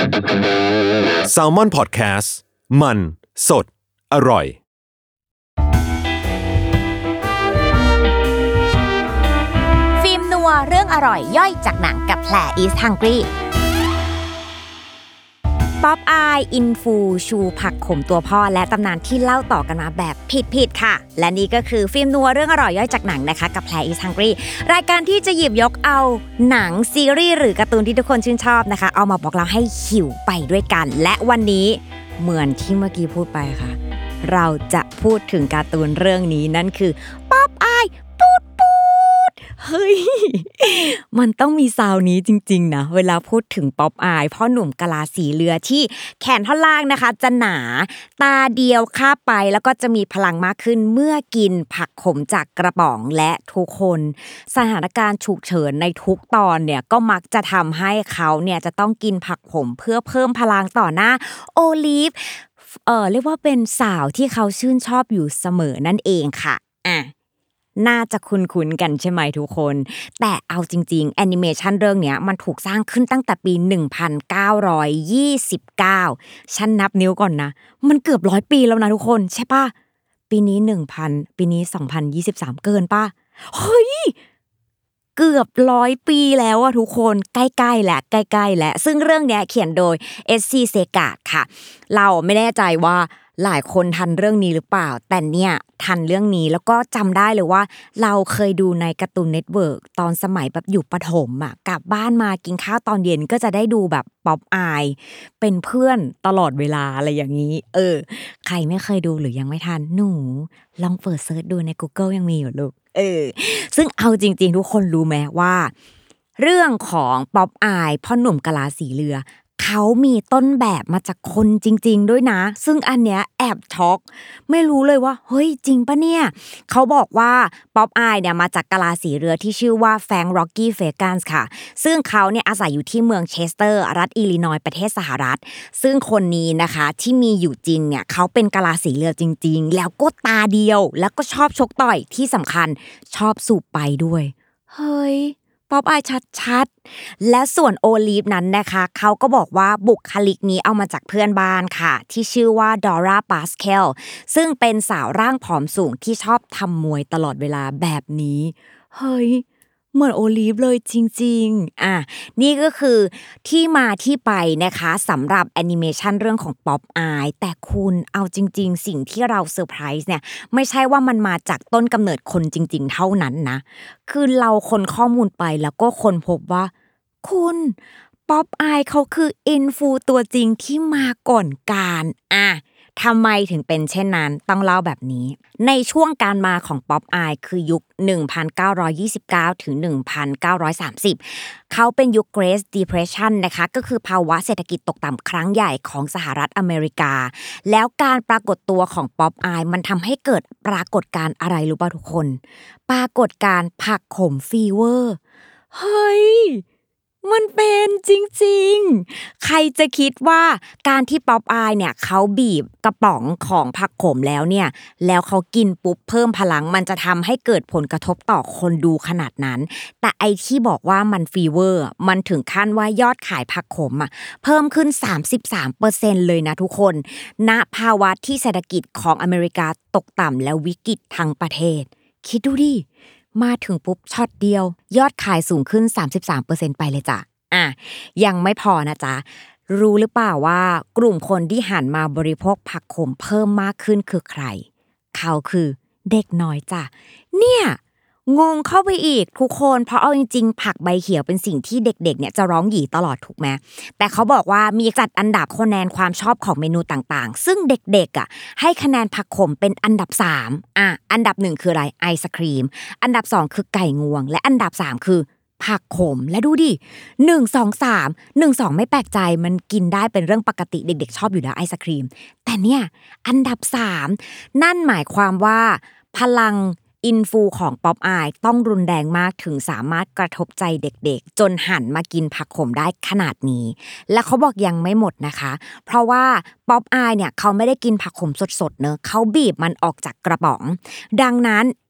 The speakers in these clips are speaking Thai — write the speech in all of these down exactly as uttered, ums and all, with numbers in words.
Salmon Podcast มันสดอร่อยฟิล์มนัวเรื่องอร่อยย่อยจากหนังกับแผล East Hungry ป๊อปอายอินฟูชูผักขมตัวพ่อและตำนานที่เล่าต่อกันมาแบบผิดๆค่ะและนี่ก็คือฟิล์มนัวเรื่องอร่อยย่อยจากหนังนะคะกับแผล East Hungry รายการที่จะหยิบยกเอาหนังซีรีส์หรือการ์ตูนที่ทุกคนชื่นชอบนะคะเอามาบอกเราให้หิวไปด้วยกันและวันนี้เหมือนที่เมื่อกี้พูดไปค่ะเราจะพูดถึงการ์ตูนเรื่องนี้นั่นคือป๊อปอายปูดปูดเฮ้ยมันต้องมีซาวนี้จริงๆนะเวลาพูดถึงป๊อปอายพ่อหนุ่มกะลาสีเรือที่แขนท่อนล่างนะคะจะหนาตาเดียวคาบไปแล้วก็จะมีพลังมากขึ้นเมื่อกินผักขมจากกระป๋องและทุกคนสถานการณ์ฉุกเฉินในทุกตอนเนี่ยก็มักจะทำให้เขาเนี่ยจะต้องกินผักขมเพื่อเพิ่มพลังต่อหน้าโอลีฟเอ่อเรียกว่าเป็นสาวที่เขาชื่นชอบอยู่เสมอนั่นเองค่ะอ่ะน่าจะคุ้นๆกันใช่ไหมทุกคนแต่เอาจริงๆแอนิเมชันเรื่องเนี้ยมันถูกสร้างขึ้นตั้งแต่ปีหนึ่งพันเก้าร้อยยี่สิบเก้าฉันนับนิ้วก่อนนะมันเกือบร้อยปีแล้วนะทุกคนใช่ป่ะปีนี้หนึ่งพันปีนี้สองพันยี่สิบสามเกินป่ะเฮ้ยเกือบร้อยปีแล้วอะทุกคนใกล้ๆแหละใกล้ๆแหละซึ่งเรื่องเนี้ยเขียนโดยเอสซีเซกาดค่ะเราไม่แน่ใจว่าหลายคนทันเรื่องนี้หรือเปล่าแต่เนี่ยทันเรื่องนี้แล้วก็จำได้เลยว่าเราเคยดูในการ์ตูนเน็ตเวิร์กตอนสมัยแบบอยู่ประถมอ่ะกลับบ้านมากินข้าวตอนเย็นก็จะได้ดูแบบป๊อปอายเป็นเพื่อนตลอดเวลาอะไรอย่างนี้เออใครไม่เคยดูหรือยังไม่ทันหนูลองเปิดเสิร์ชดูใน Google ยังมีอยู่ลูกเออซึ่งเอาจริงๆทุกคนรู้ไหมว่าเรื่องของป๊อปอายพ่อหนุ่มกะลาสีเรือเขามีต้นแบบมาจากคนจริงๆด้วยนะซึ่งอันเนี้ยแอบช็อกไม่รู้เลยว่าเฮ้ยจริงปะเนี่ยเขาบอกว่าป๊อปอายเนี่ยมาจากกะลาสีเรือที่ชื่อว่าแฟรงค์ ร็อกกี้ เฟกันส์ค่ะซึ่งเขาเนี่ยอาศัยอยู่ที่เมืองเชสเตอร์รัฐอิลลินอยส์ประเทศสหรัฐซึ่งคนนี้นะคะที่มีอยู่จริงเนี่ยเขาเป็นกะลาสีเรือจริงๆแล้วก็ตาเดียวแล้วก็ชอบชกต่อยที่สำคัญชอบสูบไปด้วยเฮ้ยป๊อปอายชัดๆและส่วนโอลีฟนั้นนะคะเขาก็บอกว่าบุคลิกนี้เอามาจากเพื่อนบ้านค่ะที่ชื่อว่าดอร่าปาสเคลซึ่งเป็นสาวร่างผอมสูงที่ชอบทำมวยตลอดเวลาแบบนี้เฮ้ยเหมือนโอลีฟเลยจริงๆอ่ะนี่ก็คือที่มาที่ไปนะคะสำหรับแอนิเมชันเรื่องของป๊อปอายแต่คุณเอาจริงๆสิ่งที่เราเซอร์ไพรส์เนี่ยไม่ใช่ว่ามันมาจากต้นกำเนิดคนจริงๆเท่านั้นนะคือเราค้นข้อมูลไปแล้วก็ค้นพบว่าคุณป๊อปอายเขาคืออินฟูตัวจริงที่มาก่อนการอ่ะทำไมถึงเป็นเช่นนั้นต้องเล่าแบบนี้ในช่วงการมาของป๊อปอายคือยุคหนึ่งพันเก้าร้อยยี่สิบเก้าถึงหนึ่งพันเก้าร้อยสามสิบเขาเป็นยุค Great Depression นะคะก็คือภาวะเศรษฐกิจตกต่ำครั้งใหญ่ของสหรัฐอเมริกาแล้วการปรากฏตัวของป๊อปอายมันทำให้เกิดปรากฏการณ์อะไรรู้ป่ะทุกคนปรากฏการณ์ผักขมฟีเวอร์เฮ้ยมันเป็นจริงๆใครจะคิดว่าการที่ป๊อปอายเนี่ยเขาบีบกระป๋องของผักขมแล้วเนี่ยแล้วเขากินปุ๊บเพิ่มพลังมันจะทำให้เกิดผลกระทบต่อคนดูขนาดนั้นแต่ไอที่บอกว่ามันฟีเวอร์มันถึงขั้นว่ายอดขายผักขมอ่ะเพิ่มขึ้น สามสิบสามเปอร์เซ็นต์ เลยนะทุกคนณภาวะที่เศรษฐกิจของอเมริกาตกต่ำและวิกฤตทั้งประเทศคิดดูดิมาถึงปุ๊บช็อตเดียวยอดขายสูงขึ้น สามสิบสามเปอร์เซ็นต์ ไปเลยจ้ะอ่ะยังไม่พอนะจ๊ะรู้หรือเปล่าว่ากลุ่มคนที่หันมาบริโภคผักขมเพิ่มมากขึ้นคือใครเขาคือเด็กน้อยจ้ะเนี่ยงงเข้าไปอีกทุกคนเพราะเอาจริงๆผักใบเขียวเป็นสิ่งที่เด็กๆเนี่ยจะร้องหยี่ตลอดถูกไหมแต่เขาบอกว่ามีจัดอันดับคะแนนความชอบของเมนูต่างๆซึ่งเด็กๆอ่ะให้คะแนนผักขมเป็นอันดับสามอ่ะอันดับหนึ่งคืออะไรไอศกรีมอันดับสองคือไก่งวงและอันดับสามคือผักขมและดูดิหนึ่ง สอง สาม หนึ่ง สองไม่แปลกใจมันกินได้เป็นเรื่องปกติเด็กๆชอบอยู่แล้วไอศกรีมแต่เนี่ยอันดับสามนั่นหมายความว่าพลังอินฟูของป๊อปอายต้องรุนแรงมากถึงสามารถกระทบใจเด็กๆจนหันมากินผักขมได้ขนาดนี้และเขาบอกยังไม่หมดนะคะเพราะว่าป๊อปอายเนี่ยเขาไม่ได้กินผักขมสดๆเนอะเขาบีบมันออกจากกระป๋องดังนั้น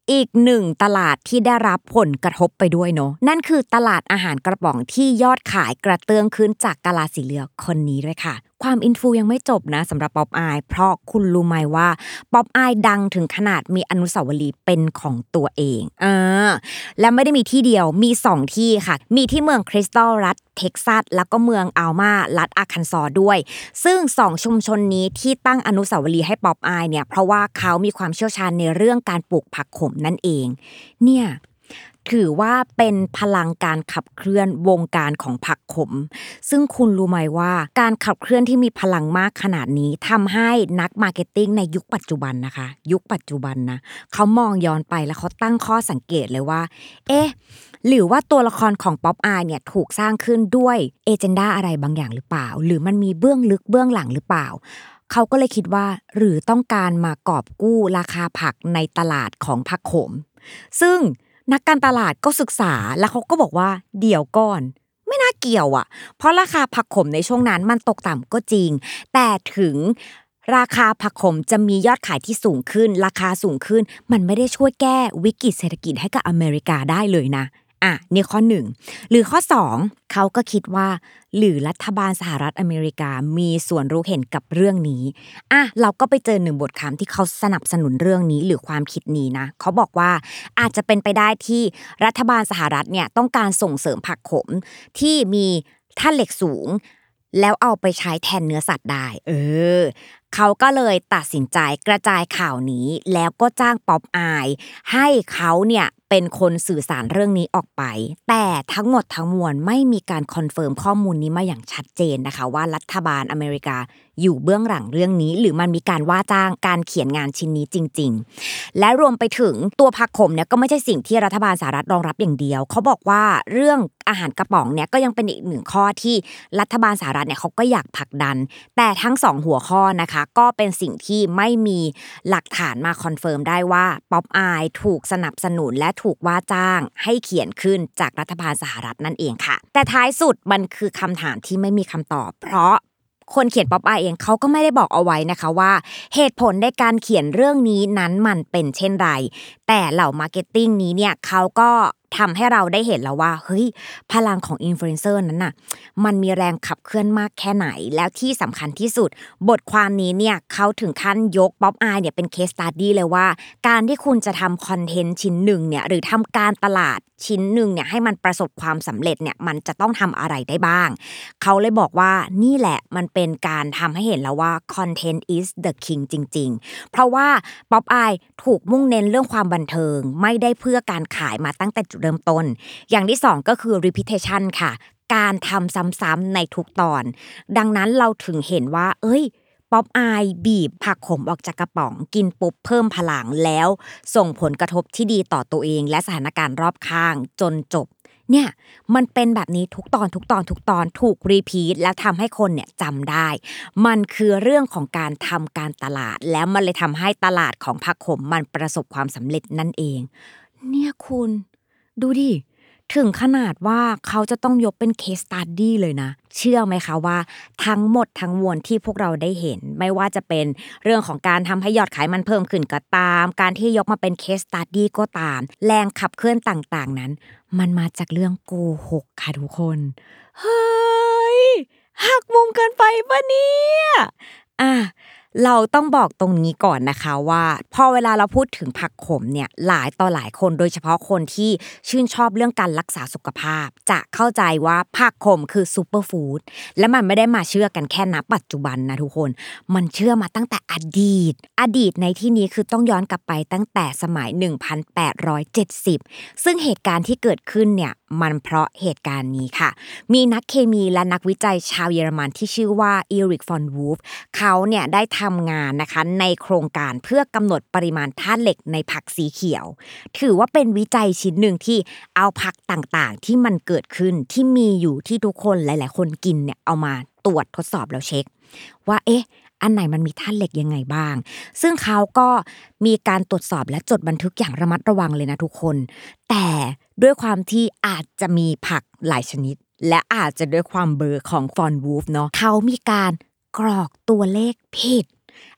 อีกหนึ่งตลาดที่ได้รับผลกระทบไปด้วยเนาะนั่นคือตลาดอาหารกระป๋องที่ยอดขายกระเตื้องขึ้นจากกาลาสีเหลืองคนนี้ด้วยค่ะความอินฟูยังไม่จบนะสำหรับป๊อปอายเพราะคุณรู้ไหมว่าป๊อปอายดังถึงขนาดมีอนุสาวรีย์เป็นของตัวเองเออและไม่ได้มีที่เดียวมีสองที่ค่ะมีที่เมืองคริสตัลรัฐเท็กซัสแล้วก็เมืองอัลมารัฐอาร์คันซอสด้วยซึ่งสองชุมชนนี้ที่ตั้งอนุสาวรีย์ให้ป๊อปอายเนี่ยเพราะว่าเขามีความเชี่ยวชาญในเรื่องการปลูกผักขมนั่นเองเนี่ยถือว่าเป็นพลังการขับเคลื่อนวงการของผักขมซึ่งคุณรู้ไหมว่าการขับเคลื่อนที่มีพลังมากขนาดนี้ทำให้นักมาร์เก็ตติ้งในยุคปัจจุบันนะคะยุคปัจจุบันนะเขามองย้อนไปแล้วเขาตั้งข้อสังเกตเลยว่าเอ๊ะหรือว่าตัวละครของป๊อปอายเนี่ยถูกสร้างขึ้นด้วยเอเจนดาอะไรบางอย่างหรือเปล่าหรือมันมีเบื้องลึกเบื้องหลังหรือเปล่าเขาก็เลยคิดว่าหรือต้องการมากอบกู้ราคาผักในตลาดของผักขมซึ่งนักการตลาดก็ศึกษาแล้วเขาก็บอกว่าเดี๋ยวก่อนไม่น่าเกี่ยวอ่ะเพราะราคาผักขมในช่วงนั้นมันตกต่ำก็จริงแต่ถึงราคาผักขมจะมียอดขายที่สูงขึ้นราคาสูงขึ้นมันไม่ได้ช่วยแก้วิกฤตเศรษฐกิจให้กับอเมริกาได้เลยนะอ่ะนี่ข้อหนึ่งหรือข้อสองเขาก็คิดว่าหรือรัฐบาลสหรัฐอเมริกามีส่วนรู้เห็นกับเรื่องนี้อ่ะเราก็ไปเจอหนึ่งบทความที่เขาสนับสนุนเรื่องนี้หรือความคิดนี้นะเขาบอกว่าอาจจะเป็นไปได้ที่รัฐบาลสหรัฐเนี่ยต้องการส่งเสริมผักขมที่มีธาตุเหล็กสูงแล้วเอาไปใช้แทนเนื้อสัตว์ได้เออเขาก็เลยตัดสินใจกระจายข่าวนี้แล้วก็จ้างป๊อปอายให้เขาเนี่ยเป็นคนสื่อสารเรื่องนี้ออกไปแต่ทั้งหมดทั้งมวลไม่มีการคอนเฟิร์มข้อมูลนี้มาอย่างชัดเจนนะคะว่ารัฐบาลอเมริกาอยู่เบื้องหลังเรื่องนี้หรือมันมีการว่าจ้างการเขียนงานชิ้นนี้จริงๆและรวมไปถึงตัวผักขมเนี่ยก็ไม่ใช่สิ่งที่รัฐบาลสหรัฐรองรับอย่างเดียวเขาบอกว่าเรื่องอาหารกระป๋องเนี่ยก็ยังเป็นอีกหนึ่งข้อที่รัฐบาลสหรัฐเนี่ยเขาก็อยากผลักดันแต่ทั้งสองหัวข้อนะคะก็เป็นสิ่งที่ไม่มีหลักฐานมาคอนเฟิร์มได้ว่าป๊อปอายถูกสนับสนุนและถูกว่าจ้างให้เขียนขึ้นจากรัฐบาลสหรัฐนั่นเองค่ะแต่ท้ายสุดมันคือคำถามที่ไม่มีคำตอบเพราะคนเขียนป๊อปอายเองเขาก็ไม่ได้บอกเอาไว้นะคะว่าเหตุผลในการเขียนเรื่องนี้นั้นมันเป็นเช่นไรแต่เหล่ามาร์เก็ตติ้งนี้เนี่ยเขาก็ทำให้เราได้เห็นแล้วว่าเฮ้ยพลังของอินฟลูเอนเซอร์นั้นน่ะมันมีแรงขับเคลื่อนมากแค่ไหนแล้วที่สำคัญที่สุดบทความนี้เนี่ยเขาถึงขั้นยกป๊อปอายเนี่ยเป็นเคสสตั๊ดดี้เลยว่าการที่คุณจะทำคอนเทนต์ชิ้นหนึ่งเนี่ยหรือทำการตลาดชิ้นหนึ่งเนี่ยให้มันประสบความสำเร็จเนี่ยมันจะต้องทำอะไรได้บ้างเขาเลยบอกว่านี่แหละมันเป็นการทำให้เห็นแล้วว่า content is the king จริงๆเพราะว่าป๊อปอายถูกมุ่งเน้นเรื่องความบันเทิงไม่ได้เพื่อการขายมาตั้งแต่จุดเริ่มต้นอย่างที่สองก็คือ repetition ค่ะการทำซ้ำๆในทุกตอนดังนั้นเราถึงเห็นว่าเอ้ยป๊อปอายบีบผักขมออกจากกระป๋องกินปุ๊บเพิ่มพลังแล้วส่งผลกระทบที่ดีต่อตัวเองและสถานการณ์รอบข้างจนจบเนี่ยมันเป็นแบบนี้ทุกตอนทุกตอนทุกตอนถูกรีพีทแล้วทำให้คนเนี่ยจำได้มันคือเรื่องของการทำการตลาดแล้วมันเลยทำให้ตลาดของผักขมมันประสบความสำเร็จนั่นเองเนี่ยคุณดูดิถึงขนาดว่าเขาจะต้องยกเป็นเคสสตั๊ดดี้เลยนะเชื่อไหมคะว่าทั้งหมดทั้งมวลที่พวกเราได้เห็นไม่ว่าจะเป็นเรื่องของการทำให้ยอดขายมันเพิ่มขึ้นก็ตามการที่ยกมาเป็นเคสสตั๊ดดี้ก็ตามแรงขับเคลื่อนต่างๆนั้นมันมาจากเรื่องโกหกค่ะทุกคนเฮ้ยหักมุมเกินไปปะเนี่ยอ่ะเราต้องบอกตรงนี้ก่อนนะคะว่าพอเวลาเราพูดถึงผักขมเนี่ยหลายต่อหลายคนโดยเฉพาะคนที่ชื่นชอบเรื่องการรักษาสุขภาพจะเข้าใจว่าผักขมคือซูเปอร์ฟู้ดและมันไม่ได้มาเชื่อกันแค่ณปัจจุบันนะทุกคนมันเชื่อมาตั้งแต่อดีตอดีตในที่นี้คือต้องย้อนกลับไปตั้งแต่สมัยหนึ่งพันแปดร้อยเจ็ดสิบซึ่งเหตุการณ์ที่เกิดขึ้นเนี่ยมันเพราะเหตุการณ์นี้ค่ะมีนักเคมีและนักวิจัยชาวเยอรมันที่ชื่อว่าอีริกฟอนวูฟเขาเนี่ยได้ทำงานนะคะในโครงการเพื่อกำหนดปริมาณธาตุเหล็กในผักสีเขียวถือว่าเป็นวิจัยชิ้นหนึ่งที่เอาผักต่างๆที่มันเกิดขึ้นที่มีอยู่ที่ทุกคนหลายๆคนกินเนี่ยเอามาตรวจทดสอบแล้วเช็คว่าเอ๊ะอันไหนมันมีธาตุเหล็กยังไงบ้างซึ่งเขาก็มีการตรวจสอบและจดบันทึกอย่างระมัดระวังเลยนะทุกคนแต่ด้วยความที่อาจจะมีผักหลายชนิดและอาจจะด้วยความเบอร์ของฟอนวูฟเนาะเขามีการกรอกตัวเลขผิด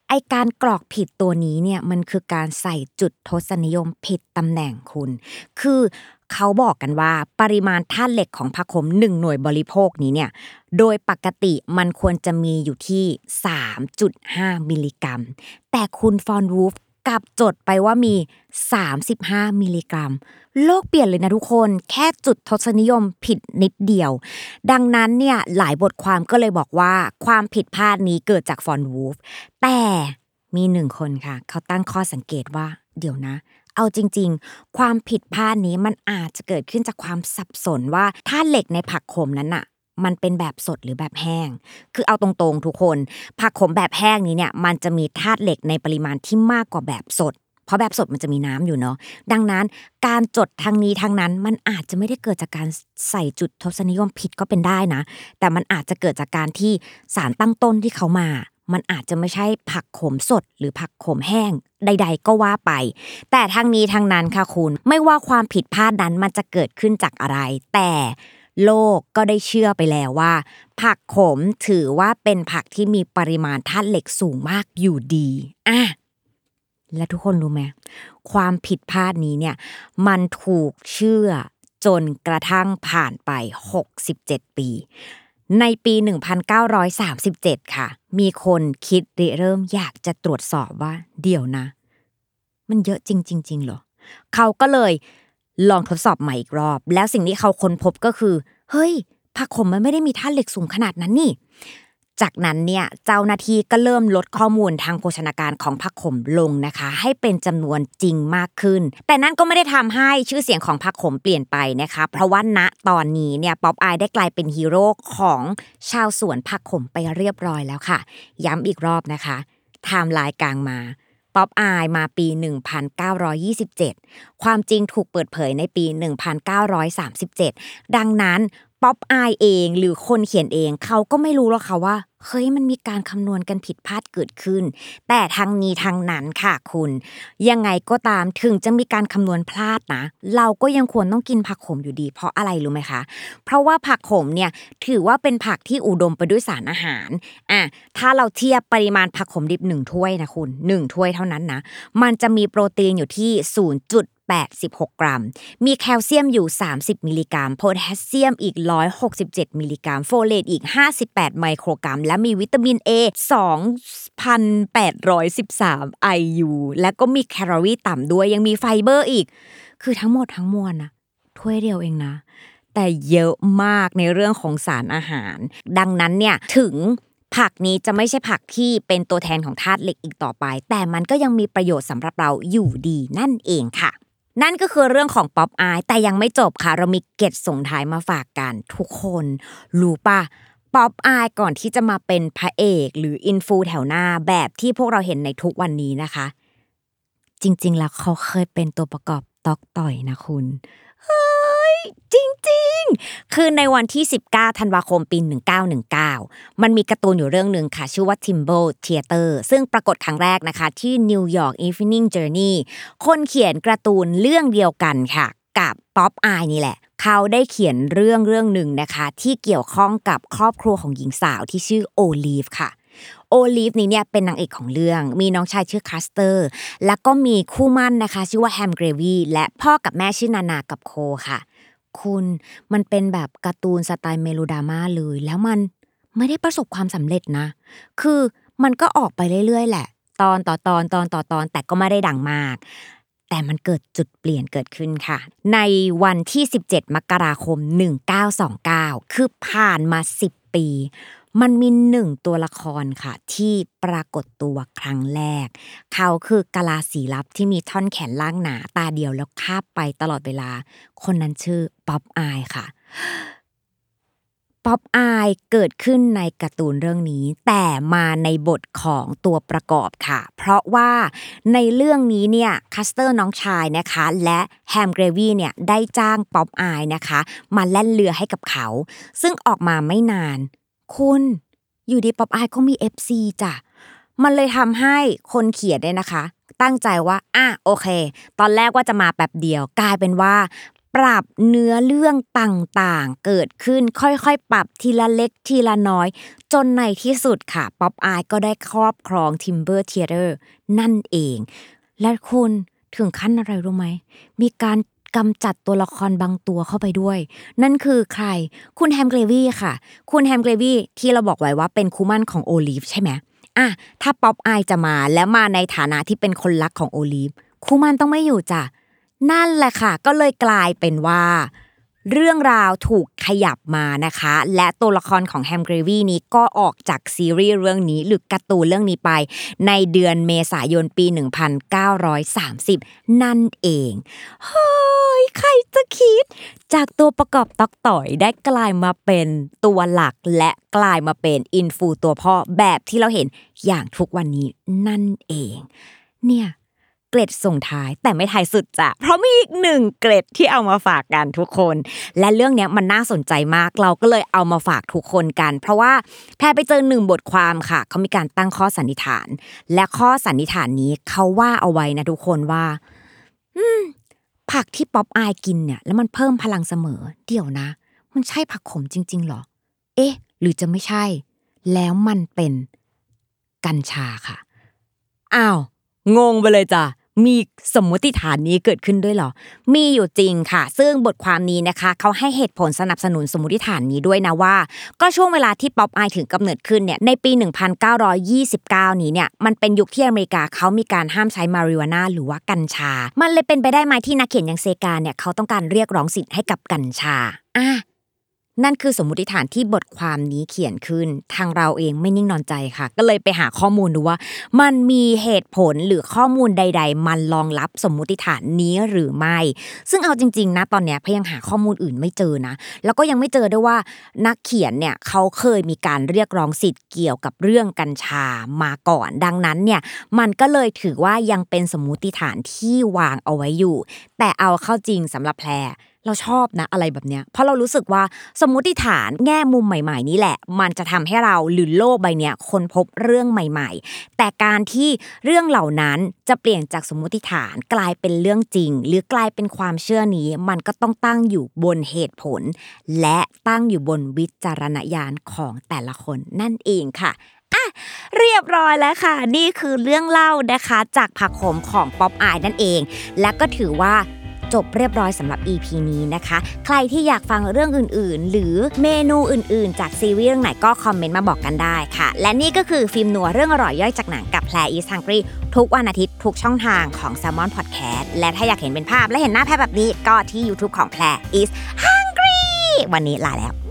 ไอการกรอกผิดตัวนี้เนี่ยมันคือการใส่จุดทศนิยมผิดตำแหน่งคุณคือเขาบอกกันว่าปริมาณธาตุเหล็กของผักขมหนึ่งหน่วยบริโภคนี้เนี่ยโดยปกติมันควรจะมีอยู่ที่ สามจุดห้า มิลลิกรัมแต่คุณฟอนวูฟกลับจดไปว่ามีสามสิบห้ามิลลิกรัมโลกเปลี่ยนเลยนะทุกคนแค่จุดทศนิยมผิดนิดเดียวดังนั้นเนี่ยหลายบทความก็เลยบอกว่าความผิดพลาดนี้เกิดจากฟอนวูฟแต่มีหนึ่งคนค่ะเขาตั้งข้อสังเกตว่าเดี๋ยวนะเอาจริงๆความผิดพลาดนี้มันอาจจะเกิดขึ้นจากความสับสนว่าธาตุเหล็กในผักขมนั้นน่ะมันเป็นแบบสดหรือแบบแห้งคือเอาตรงๆทุกคนผักขมแบบแห้งนี้เนี่ยมันจะมีธาตุเหล็กในปริมาณที่มากกว่าแบบสดเพราะแบบสดมันจะมีน้ำอยู่เนาะดังนั้นการจดทางนี้ทางนั้นมันอาจจะไม่ได้เกิดจากการใส่จุดทศนิยมผิดก็เป็นได้นะแต่มันอาจจะเกิดจากการที่สารตั้งต้นที่เขามามันอาจจะไม่ใช่ผักขมสดหรือผักขมแห้งใดๆก็ว่าไปแต่ทางนี้ทางนั้นค่ะคุณไม่ว่าความผิดพลาดนั้นมันจะเกิดขึ้นจากอะไรแต่โลกก็ได้เชื่อไปแล้วว่าผักขมถือว่าเป็นผักที่มีปริมาณธาตุเหล็กสูงมากอยู่ดีอ่ะและทุกคนรู้ไหมความผิดพลาดนี้เนี่ยมันถูกเชื่อจนกระทั่งผ่านไปหกสิบเจ็ดปีในปีหนึ่งพันเก้าร้อยสามสิบเจ็ดค่ะมีคนคิดริเริ่มอยากจะตรวจสอบว่าเดี๋ยวนะมันเยอะจริงๆๆเหรอเขาก็เลยลองทดสอบใหม่อีกรอบแล้วสิ่งที่เขาค้นพบก็คือเฮ้ยผักขมมันไม่ได้มีธาตุเหล็กสูงขนาดนั้นนี่จากนั้นเนี่ยเจ้าหน้าที่ก็เริ่มลดข้อมูลทางโภชนาการของผักขมลงนะคะให้เป็นจำนวนจริงมากขึ้นแต่นั่นก็ไม่ได้ทำให้ชื่อเสียงของผักขมเปลี่ยนไปนะคะเพราะว่าณตอนนี้เนี่ยป๊อปอายได้กลายเป็นฮีโร่ของชาวสวนผักขมไปเรียบร้อยแล้วค่ะย้ำอีกรอบนะคะไทม์ไลน์กลางมาป๊อปอายมาปีหนึ่งพันเก้าร้อยยี่สิบเจ็ดความจริงถูกเปิดเผยในปีหนึ่งพันเก้าร้อยสามสิบเจ็ดดังนั้นป๊อปอายเองหรือคนเขียนเองเขาก็ไม่รู้หรอกค่ะว่าเฮ้ยมันมีการคำนวณกันผิดพลาดเกิดขึ้นแต่ทางนี้ทางนั้นค่ะคุณยังไงก็ตามถึงจะมีการคำนวณพลาดนะเราก็ยังควรต้องกินผักขมอยู่ดีเพราะอะไรรู้ไหมคะเพราะว่าผักขมเนี่ยถือว่าเป็นผักที่อุดมไปด้วยสารอาหารอ่ะถ้าเราเทียบปริมาณผักขมดิบหนึ่งถ้วยนะคุณหนึ่งถ้วยเท่านั้นนะมันจะมีโปรตีนอยู่ที่ ศูนย์จุดแปดสิบหก กรัมมีแคลเซียมอยู่สามสิบมิลลิกรัมโพแทสเซียมอีกหนึ่งร้อยหกสิบเจ็ดมิลลิกรัมโฟเลตอีกห้าสิบแปดไมโครกรัมและมีวิตามิน A สองพันแปดร้อยสิบสาม ไอ ยู และก็มีแคลอรี่ต่ำด้วยยังมีไฟเบอร์อีกคือทั้งหมดทั้งมวลนะถ้วยเดียวเองนะแต่เยอะมากในเรื่องของสารอาหารดังนั้นเนี่ยถึงผักนี้จะไม่ใช่ผักที่เป็นตัวแทนของธาตุเหล็กอีกต่อไปแต่มันก็ยังมีประโยชน์สำหรับเราอยู่ดีนั่นเองค่ะนั่นก็คือเรื่องของป๊อปอายแต่ยังไม่จบค่ะเรามีเกร็ดส่งท้ายมาฝากกันทุกคนรู้ป่ะป๊อปอายก่อนที่จะมาเป็นพระเอกหรืออินฟูแถวหน้าแบบที่พวกเราเห็นในทุกวันนี้นะคะจริงๆแล้วเขาเคยเป็นตัวประกอบต๊อกต่อยนะคุณเฮ้ยจริงๆคือในวันที่สิบเก้าธันวาคมปีหนึ่งพันเก้าร้อยสิบเก้ามันมีการ์ตูนอยู่เรื่องนึงค่ะชื่อว่า Timble Theater ซึ่งปรากฏครั้งแรกนะคะที่ New York Evening Journey คนเขียนการ์ตูนเรื่องเดียวกันค่ะกับป๊อปอายนี่แหละเขาได้เขียนเรื่องเรื่องนึงนะคะที่เกี่ยวข้องกับครอบครัวของหญิงสาวที่ชื่อโอลีฟค่ะโอลีฟนี่เนี่ยเป็นนางเอกของเรื่องมีน้องชายชื่อคัสเตอร์แล้วก็มีคู่มั่นนะคะชื่อว่าแฮมเกรวีและพ่อกับแม่ชื่อนานากับโคค่ะคุณมันเป็นแบบการ์ตูนสไตล์เมโลดราม่าเลยแล้วมันไม่ได้ประสบความสำเร็จนะคือมันก็ออกไปเรื่อยๆแหละตอนต่อตอนตอนต่อตอนแต่ก็ไม่ได้ดังมากแต่มันเกิดจุดเปลี่ยนเกิดขึ้นค่ะในวันที่สิบเจ็ดมกราคมหนึ่งพันเก้าร้อยยี่สิบเก้าคือผ่านมาสิบปีมันมีหนึ่งตัวละครค่ะที่ปรากฏตัวครั้งแรกเขาคือกะลาสีลับที่มีท่อนแขนล่างหนาตาเดียวแล้วคาบไปตลอดเวลาคนนั้นชื่อป๊อปอายค่ะป๊อปอายเกิดขึ้นในการ์ตูนเรื่องนี้แต่มาในบทของตัวประกอบค่ะเพราะว่าในเรื่องนี้เนี่ยคัสเตอร์น้องชายนะคะและแฮมเกรวี่เนี่ยได้จ้างป๊อปอายนะคะมาแล่นเรือให้กับเขาซึ่งออกมาไม่นานคุณอยู่ดีป๊อปอายก็มี เอฟ ซี จ้ะมันเลยทำให้คนเขียนเนี่ยนะคะตั้งใจว่าอ่ะโอเคตอนแรกว่าจะมาแป๊บเดียวกลายเป็นว่าปรับเนื้อเรื่องต่างๆเกิดขึ้นค่อยๆปรับทีละเล็กทีละน้อยจนในที่สุดค่ะป๊อปอายก็ได้ครอบครอง Timber Theater นั่นเองและคุณถึงขั้นอะไรรู้ไหมมีการกำจัดตัวละครบางตัวเข้าไปด้วยนั่นคือใครคุณแฮมเกรวี่ค่ะคุณแฮมเกรวี่ที่เราบอกไว้ว่าเป็นคู่หมั่นของโอลีฟใช่ไหมอ่ะถ้าป๊อปอายจะมาและมาในฐานะที่เป็นคนรักของโอลีฟคู่หมั่นต้องไม่อยู่จ้ะนั่นแหละค่ะก็เลยกลายเป็นว่าเรื่องราวถูกขยับมานะคะและตัวละครของแฮมเกรวี่นี้ก็ออกจากซีรีส์เรื่องนี้หรือการ์ตูนเรื่องนี้ไปในเดือนเมษายนปีหนึ่งพันเก้าร้อยสามสิบนั่นเองเฮ้ยใครจะคิดจากตัวประกอบตอกต่อยได้กลายมาเป็นตัวหลักและกลายมาเป็นอินฟูตัวพ่อแบบที่เราเห็นอย่างทุกวันนี้นั่นเองเนี่ยเกร็ดส่งท้ายแต่ไม่ท้ายสุดจ้ะเพราะมีอีกหนึ่งเกร็ดที่เอามาฝากกันทุกคนและเรื่องนี้มันน่าสนใจมากเราก็เลยเอามาฝากทุกคนกันเพราะว่าแพรไปเจอหนึ่งบทความค่ะเขามีการตั้งข้อสันนิษฐานและข้อสันนิษฐานนี้เขาว่าเอาไว้นะทุกคนว่าอืมผักที่ป๊อปอายกินเนี่ยแล้วมันเพิ่มพลังเสมอเดี๋ยวนะมันใช่ผักขมจริงๆหรอเอ๊ะหรือจะไม่ใช่แล้วมันเป็นกัญชาค่ะอ้าวงงไปเลยจ้ะมีสมมติฐานนี้เกิดขึ้นด้วยเหรอมีอยู่จริงค่ะซึ่งบทความนี้นะคะเขาให้เหตุผลสนับสนุนสมมติฐานนี้ด้วยนะว่าก็ช่วงเวลาที่ป๊อปอายถึงกำเนิดขึ้นเนี่ยในปีหนึ่งพันเก้าร้อยยี่สิบเก้านี้เนี่ยมันเป็นยุคที่อเมริกาเขามีการห้ามใช้มาริจวาน่าหรือว่ากัญชามันเลยเป็นไปได้ไหมที่นักเขียนอย่างเซกาเนี่ยเขาต้องการเรียกร้องสิทธิ์ให้กับกัญชาอ่ะนั่นคือสมมุติฐานที่บทความนี้เขียนขึ้นทางเราเองไม่นิ่งนอนใจค่ะก็เลยไปหาข้อมูลดูว่ามันมีเหตุผลหรือข้อมูลใดๆมันรองรับสมมุติฐานนี้หรือไม่ซึ่งเอาจริงๆนะตอนเนี้ยพยังหาข้อมูลอื่นไม่เจอนะแล้วก็ยังไม่เจอด้วยว่านักเขียนเนี่ยเขาเคยมีการเรียกร้องสิทธิ์เกี่ยวกับเรื่องกัญชามาก่อนดังนั้นเนี่ยมันก็เลยถือว่ายังเป็นสมมุติฐานที่วางเอาไว้อยู่แต่เอาเข้าจริงสำหรับแพรเราชอบนะอะไรแบบเนี้ยเพราะเรารู้สึกว่าสมมุติฐานแง่มุมใหม่ๆนี้แหละมันจะทำให้เราหรือโลกใบเนี้ยค้นพบเรื่องใหม่ๆแต่การที่เรื่องเหล่านั้นจะเปลี่ยนจากสมมุติฐานกลายเป็นเรื่องจริงหรือกลายเป็นความเชื่อนี้มันก็ต้องตั้งอยู่บนเหตุผลและตั้งอยู่บนวิจารณญาณของแต่ละคนนั่นเองค่ะอ่ะเรียบร้อยแล้วค่ะนี่คือเรื่องเล่านะคะจากผักโขมของป๊อปอายนั่นเองและก็ถือว่าจบเรียบร้อยสำหรับ อี พี นี้นะคะใครที่อยากฟังเรื่องอื่นๆหรือเมนูอื่นๆจากซีรีส์เรื่องไหนก็คอมเมนต์มาบอกกันได้ค่ะและนี่ก็คือฟิล์มนัวเรื่องอร่อยย่อยจากหนังกับแพร is hungry ทุกวันอาทิตย์ทุกช่องทางของ Salmon Podcast และถ้าอยากเห็นเป็นภาพและเห็นหน้าแพรแบบนี้ก็ที่ YouTube ของแพร is hungry วันนี้ลาแล้ว